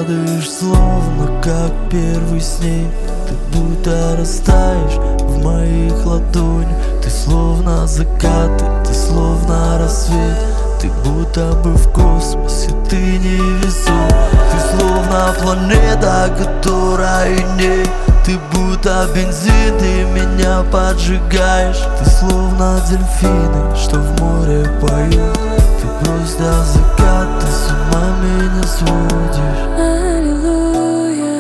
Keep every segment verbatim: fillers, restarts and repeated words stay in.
падаешь, словно как первый снег. Ты будто растаешь в моих ладонях. Ты словно закат, ты словно рассвет. Ты будто бы в космосе, ты невесом. Ты словно планета, которой нет. Ты будто бензин, ты меня поджигаешь. Ты словно дельфины, что в море поют. Ты просто закат, ты с ума меня сводишь. Аллилуйя,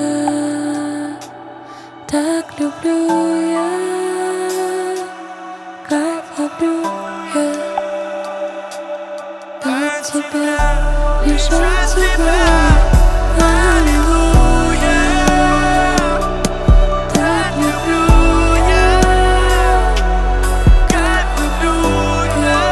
так люблю я, кайф ловлю я от тебя, лишь от тебя. Аллилуйя, так люблю я, кайф ловлю я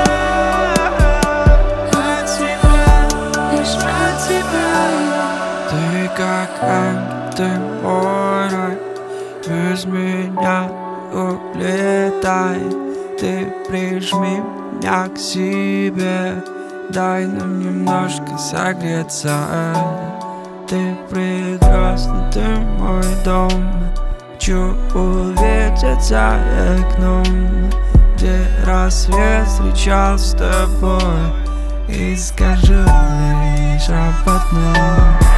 от тебя, лишь от тебя. Ты как ангел, ты мой рай, без меня улетай. Ты прижми меня к себе, дай нам немножко согреться. Ты прекрасна, ты мой дом. Хочу увидеть за окном, где рассвет встречался с тобой. И скажу лишь об одном: